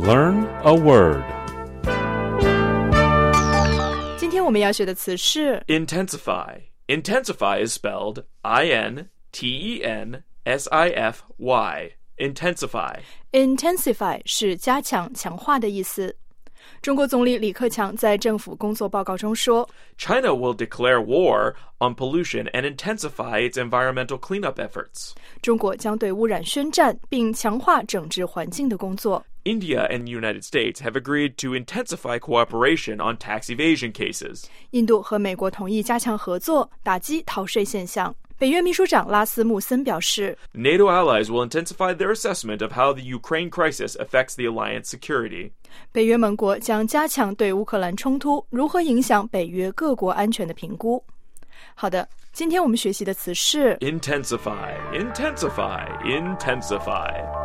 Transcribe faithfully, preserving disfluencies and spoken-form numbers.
Learn a word. 今天我们要学的词是 Intensify. Intensify is spelled I N T E N S I F Y. Intensify. Intensify 是加强、强化的意思。中国总理李克强在政府工作报告中说 China will declare war on pollution and intensify its environmental cleanup efforts. 中国将对污染宣战，并强化整治环境的工作。 India and the United States have agreed to intensify cooperation on tax evasion cases. 印度和美国同意加强合作，打击逃税现象。北约秘书长拉斯穆森表示 NATO allies will intensify their assessment of how the Ukraine crisis affects the alliance security. 北约盟国将加强对乌克兰冲突如何影响北约各国安全的评估。好的，今天我们学习的词是 Intensify, intensify, intensify.